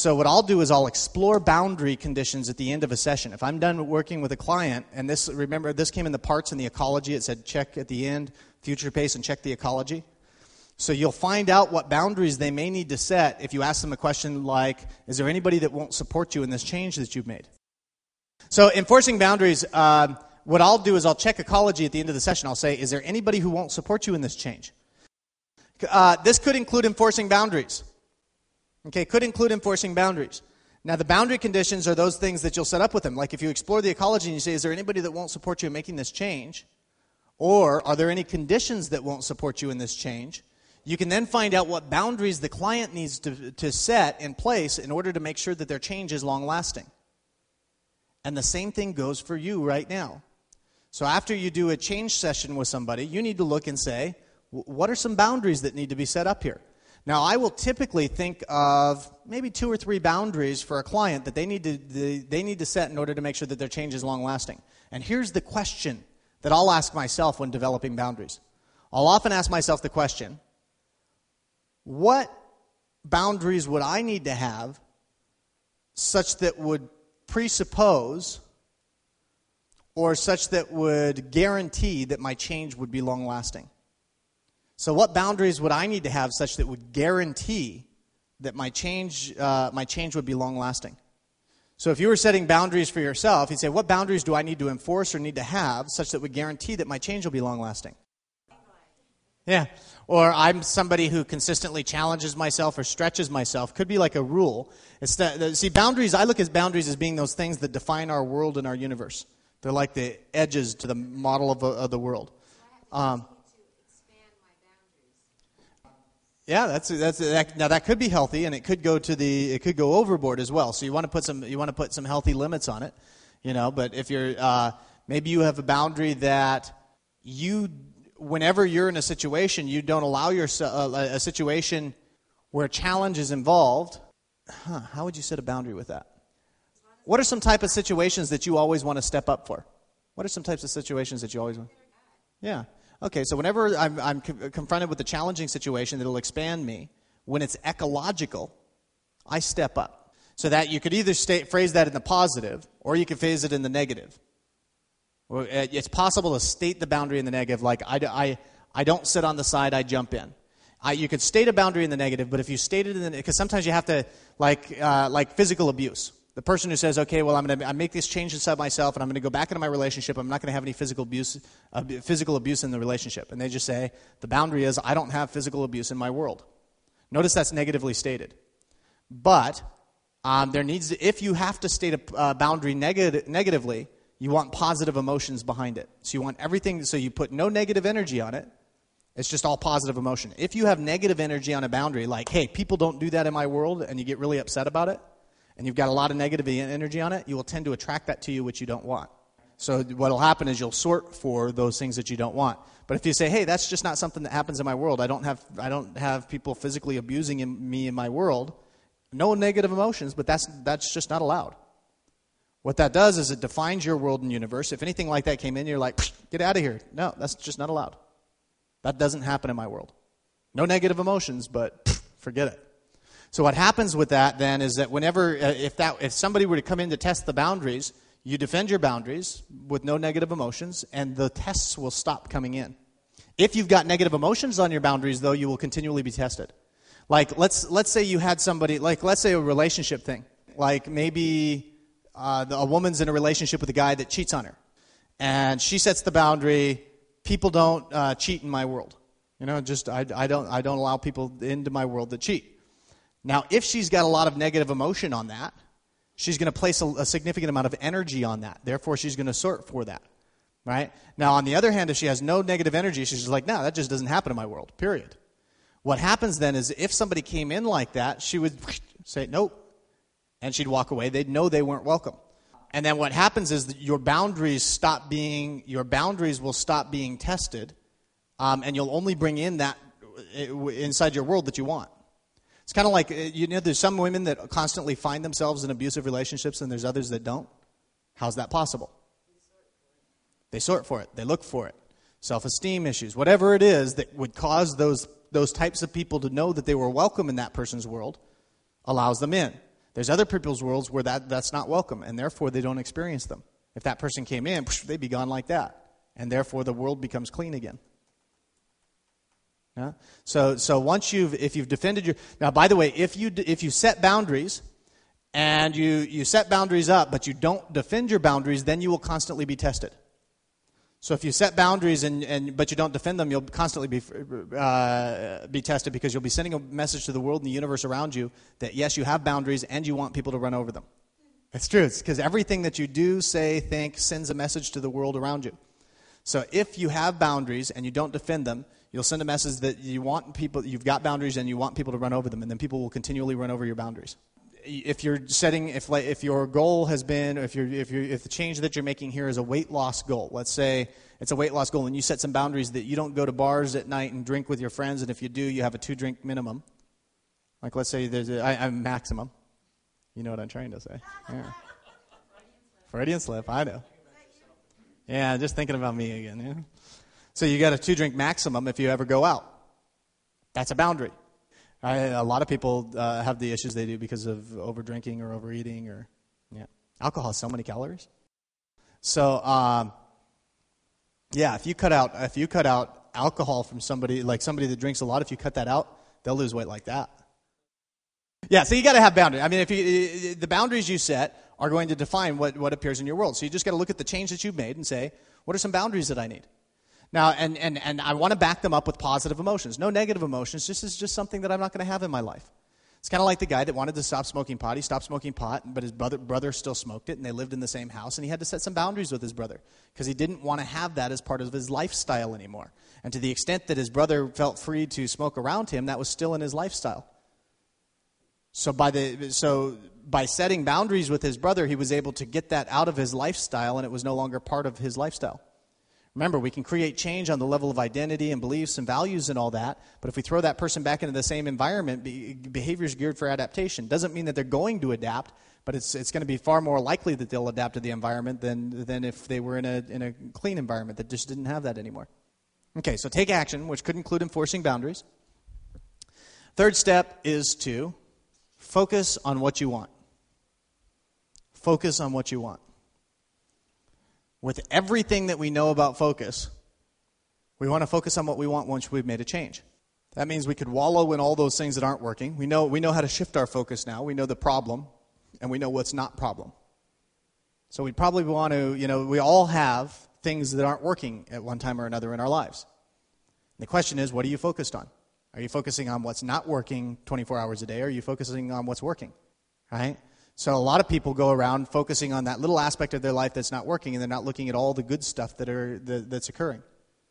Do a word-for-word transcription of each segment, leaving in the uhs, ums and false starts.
So what I'll do is I'll explore boundary conditions at the end of a session. If I'm done working with a client, and this, remember, this came in the parts in the ecology. It said check at the end, future pace, and check the ecology. So you'll find out what boundaries they may need to set if you ask them a question like, is there anybody that won't support you in this change that you've made? So enforcing boundaries, uh, what I'll do is I'll check ecology at the end of the session. I'll say, is there anybody who won't support you in this change? Uh, this could include enforcing boundaries. Okay, could include enforcing boundaries. Now, the boundary conditions are those things that you'll set up with them. Like if you explore the ecology and you say, is there anybody that won't support you in making this change? Or are there any conditions that won't support you in this change? You can then find out what boundaries the client needs to, to set in place in order to make sure that their change is long-lasting. And the same thing goes for you right now. So after you do a change session with somebody, you need to look and say, what are some boundaries that need to be set up here? Now, I will typically think of maybe two or three boundaries for a client that they need to they, they need to set in order to make sure that their change is long-lasting. And here's the question that I'll ask myself when developing boundaries. I'll often ask myself the question, what boundaries would I need to have such that would presuppose or such that would guarantee that my change would be long-lasting? So what boundaries would I need to have such that would guarantee that my change uh, my change would be long-lasting? So if you were setting boundaries for yourself, you'd say, what boundaries do I need to enforce or need to have such that would guarantee that my change will be long-lasting? Yeah. Or I'm somebody who consistently challenges myself or stretches myself. Could be like a rule. It's the, see, boundaries, I look at boundaries as being those things that define our world and our universe. They're like the edges to the model of, of the world. Um, Yeah, that's that's that, now that could be healthy, and it could go to the it could go overboard as well. So you want to put some you want to put some healthy limits on it, you know. But if you're uh, maybe you have a boundary that you, whenever you're in a situation, you don't allow yourself uh, a situation where challenge is involved. Huh, how would you set a boundary with that? What are some type of situations that you always want to step up for? What are some types of situations that you always want? Yeah. Okay, so whenever I'm, I'm co- confronted with a challenging situation that will expand me, when it's ecological, I step up. So that you could either state, phrase that in the positive, or you could phrase it in the negative. Or it's possible to state the boundary in the negative, like I, I, I don't sit on the side, I jump in. I, you could state a boundary in the negative, but if you state it in the, because sometimes you have to, like uh, like physical abuse. The person who says, okay, well, I'm going to I make this change inside myself, and I'm going to go back into my relationship. I'm not going to have any physical abuse, uh, physical abuse in the relationship. And they just say, the boundary is, I don't have physical abuse in my world. Notice that's negatively stated. But um, there needs, to, if you have to state a uh, boundary neg- negatively, you want positive emotions behind it. So you want everything, so you put no negative energy on it. It's just all positive emotion. If you have negative energy on a boundary, like, hey, people don't do that in my world, and you get really upset about it, and you've got a lot of negative energy on it, you will tend to attract that to you which you don't want. So what will happen is you'll sort for those things that you don't want. But if you say, hey, that's just not something that happens in my world, I don't have I don't have people physically abusing in, me in my world, no negative emotions, but that's that's just not allowed. What that does is it defines your world and universe. If anything like that came in, you're like, get out of here. No, that's just not allowed. That doesn't happen in my world. No negative emotions, but forget it. So what happens with that then is that whenever, uh, if that, if somebody were to come in to test the boundaries, you defend your boundaries with no negative emotions, and the tests will stop coming in. If you've got negative emotions on your boundaries, though, you will continually be tested. Like let's let's say you had somebody, like let's say a relationship thing, like maybe uh, the, a woman's in a relationship with a guy that cheats on her, and she sets the boundary: people don't uh, cheat in my world. You know, just I, I don't I don't allow people into my world that cheat. Now, if she's got a lot of negative emotion on that, she's going to place a, a significant amount of energy on that. Therefore, she's going to sort for that, right? Now, on the other hand, if she has no negative energy, she's just like, no, that just doesn't happen in my world, period. What happens then is if somebody came in like that, she would say, nope, and she'd walk away. They'd know they weren't welcome. And then what happens is that your boundaries stop being, your boundaries will stop being tested, um, and you'll only bring in that inside your world that you want. It's kind of like, you know, there's some women that constantly find themselves in abusive relationships and there's others that don't. How's that possible? They sort for it. They look for it. Self-esteem issues, whatever it is that would cause those those types of people to know that they were welcome in that person's world, allows them in. There's other people's worlds where that, that's not welcome, and therefore they don't experience them. If that person came in, they'd be gone like that, and therefore the world becomes clean again. Yeah? So, so once you've, if you've defended your, now by the way, if you if you set boundaries, and you you set boundaries up, but you don't defend your boundaries, then you will constantly be tested. So if you set boundaries and, and but you don't defend them, you'll constantly be uh, be tested, because you'll be sending a message to the world and the universe around you that yes, you have boundaries and you want people to run over them. It's true. It's because everything that you do, say, think sends a message to the world around you. So if you have boundaries and you don't defend them, you'll send a message that you want people, you've got boundaries and you want people to run over them, and then people will continually run over your boundaries. If you're setting, if like, if your goal has been, if you're, if you if the change that you're making here is a weight loss goal, let's say it's a weight loss goal, and you set some boundaries that you don't go to bars at night and drink with your friends, and if you do, you have a two drink minimum. Like let's say there's a I, I'm maximum. You know what I'm trying to say? Yeah. Freudian slip. I know. Yeah, just thinking about me again. Yeah. So you got a two drink maximum if you ever go out. That's a boundary. I, a lot of people uh, have the issues they do because of over drinking or overeating, or yeah, alcohol has so many calories. So um, yeah, if you cut out if you cut out alcohol from somebody, like somebody that drinks a lot, if you cut that out, they'll lose weight like that. Yeah, so you got to have boundaries. I mean, if you, the boundaries you set are going to define what, what appears in your world. So you just got to look at the change that you've made and say, what are some boundaries that I need? Now, and, and, and I want to back them up with positive emotions. No negative emotions. This is just something that I'm not going to have in my life. It's kind of like the guy that wanted to stop smoking pot. He stopped smoking pot, but his brother, brother still smoked it, and they lived in the same house, and he had to set some boundaries with his brother because he didn't want to have that as part of his lifestyle anymore. And to the extent that his brother felt free to smoke around him, that was still in his lifestyle. So by the so by setting boundaries with his brother, he was able to get that out of his lifestyle, and it was no longer part of his lifestyle. Remember, we can create change on the level of identity and beliefs and values and all that, but if we throw that person back into the same environment, behavior is geared for adaptation. Doesn't mean that they're going to adapt, but it's it's going to be far more likely that they'll adapt to the environment than than if they were in a in a clean environment that just didn't have that anymore. Okay, so take action, which could include enforcing boundaries. Third step is to focus on what you want. Focus on what you want. With everything that we know about focus, we want to focus on what we want once we've made a change. That means we could wallow in all those things that aren't working. We know we know how to shift our focus now. We know the problem, and we know what's not problem. So we probably want to, you know, we all have things that aren't working at one time or another in our lives. And the question is, what are you focused on? Are you focusing on what's not working twenty-four hours a day, or are you focusing on what's working? Right? So a lot of people go around focusing on that little aspect of their life that's not working, and they're not looking at all the good stuff that are that, that's occurring.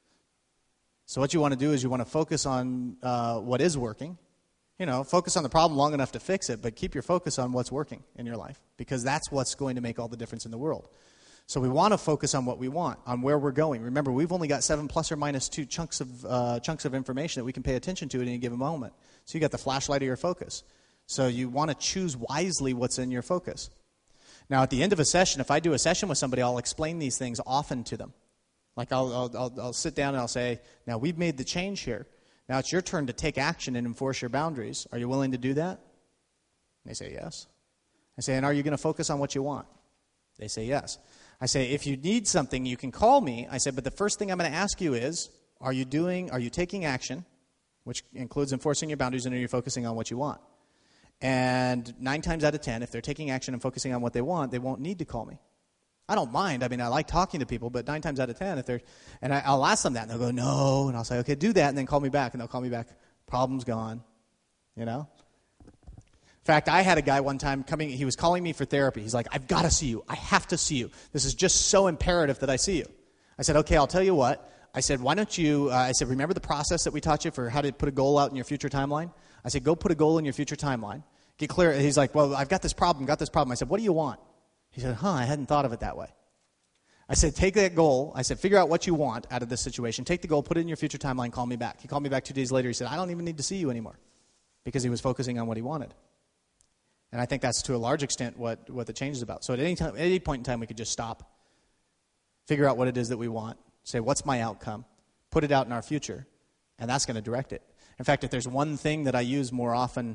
So what you want to do is you want to focus on uh, what is working. You know, focus on the problem long enough to fix it, but keep your focus on what's working in your life, because that's what's going to make all the difference in the world. So we want to focus on what we want, on where we're going. Remember, we've only got seven plus or minus two chunks of uh, chunks of information that we can pay attention to at any given moment. So you got the flashlight of your focus. So you want to choose wisely what's in your focus. Now, at the end of a session, if I do a session with somebody, I'll explain these things often to them. Like I'll, I'll, I'll, I'll sit down and I'll say, now we've made the change here. Now it's your turn to take action and enforce your boundaries. Are you willing to do that? And they say yes. I say, and are you going to focus on what you want? They say yes. I say, if you need something, you can call me. I say, but the first thing I'm going to ask you is, are you doing, are you taking action, which includes enforcing your boundaries, and are you focusing on what you want? And nine times out of ten, if they're taking action and focusing on what they want, they won't need to call me. I don't mind. I mean, I like talking to people, but nine times out of ten, if they're, and I, I'll ask them that, and they'll go, no, and I'll say, okay, do that, and then call me back, and they'll call me back. Problem's gone, you know? In fact, I had a guy one time coming, he was calling me for therapy. He's like, I've got to see you. I have to see you. This is just so imperative that I see you. I said, okay, I'll tell you what. I said, why don't you, uh, I said, remember the process that we taught you for how to put a goal out in your future timeline? I said, go put a goal in your future timeline. Get clear. He's like, well, I've got this problem, got this problem. I said, what do you want? He said, huh, I hadn't thought of it that way. I said, take that goal. I said, figure out what you want out of this situation. Take the goal, put it in your future timeline, call me back. He called me back two days later. He said, I don't even need to see you anymore, because he was focusing on what he wanted. And I think that's to a large extent what, what the change is about. So at any time, at any point in time, we could just stop, figure out what it is that we want, say, what's my outcome, put it out in our future, and that's going to direct it. In fact, if there's one thing that I use more often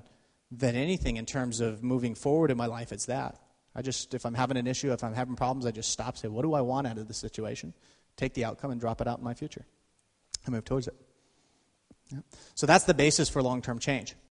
than anything in terms of moving forward in my life. It's that. I just, if I'm having an issue, if I'm having problems, I just stop, say, what do I want out of this situation? Take the outcome and drop it out in my future. I move towards it. Yeah. So that's the basis for long-term change.